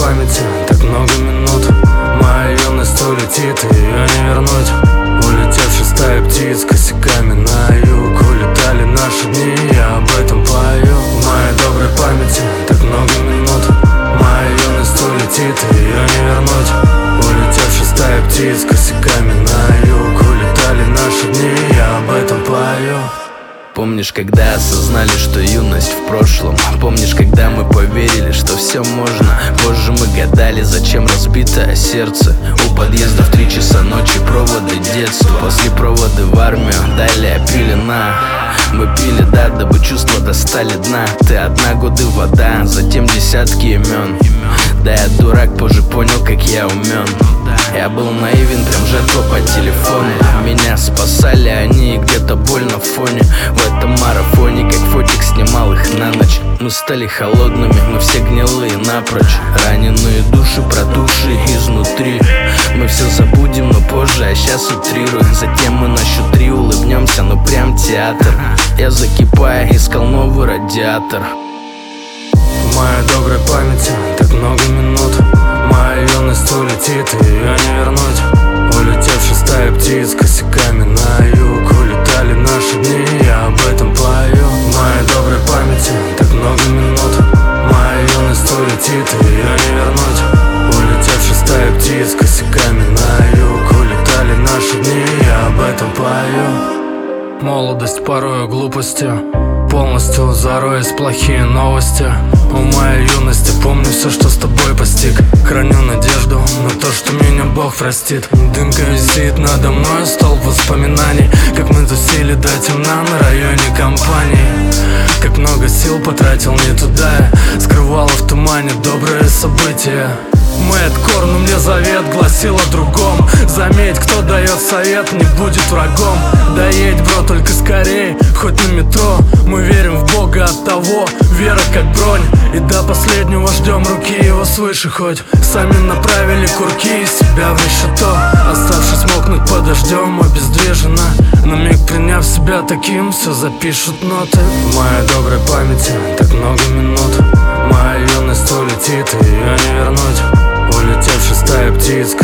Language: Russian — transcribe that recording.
памяти так много минут. Моя юность улетит, и ее не вернуть. Улетевшая стая птиц косяками на юг. Улетали наши дни, я об этом пою. В моей доброй памяти так много минут. Моя юность улетит, и ее не вернуть. Улетевшая стая птиц косяками на юг. Улетали наши дни, я об этом пою. Помнишь, когда осознали, что юность в прошлом? Помнишь, когда мы поверили, что все можно? Позже мы гадали, зачем разбитое сердце. У подъезда в 3 часа ночи проводы детства. После проводы в армию, далее пелена. Мы пили, да, дабы чувства достали дна. Ты одна, годы вода, затем десятки имен. Да, я дурак, позже понял, как я умен. Я был наивен, прям жертва по телефону. Меня спасали они, где-то боль на фоне. В этом марафоне, как фотик, снимал их на ночь. Мы стали холодными, мы все гнилые напрочь. Раненые души, протухшие изнутри. Мы все забудем, но позже, а сейчас утрирую. Затем мы на счет 3 улыбнемся, ну прям театр. Я закипая, искал новый радиатор. В моей доброй памяти так много минут. Моя юность улетит, и ее не вернуть. Улетевшая стая птиц косяками на юг. Улетали наши дни, я об этом пою. В моей доброй памяти так много минут. Моя юность улетит, и ее не вернуть. Улетевшая стая птиц косяками на юг. Улетали наши дни, я об этом пою. Молодость порою глупостью полностью зароясь плохие новости. У моей юности помню все, что с тобой постиг. Храню надежду на то, что меня Бог простит. Дымка висит надо мной, столб воспоминаний. Как мы тусили до темна на районе компании. Как много сил потратил не туда. Скрывала в тумане добрые события. Мэтт Корн, мне завет гласил о другом. Заметь, кто дает совет, не будет врагом. Доедь, бро, только скорей, хоть на метро. Мы верим в Бога, от того вера как бронь. И до последнего ждем руки его свыше. Хоть сами направили курки из себя в решето. Оставшись мокнуть под дождем, обездвижена. На миг приняв себя таким, все запишут ноты. В моей доброй памяти так много минут. Моя юность улетит, и ее не вернуть. Улетевшая стая птиц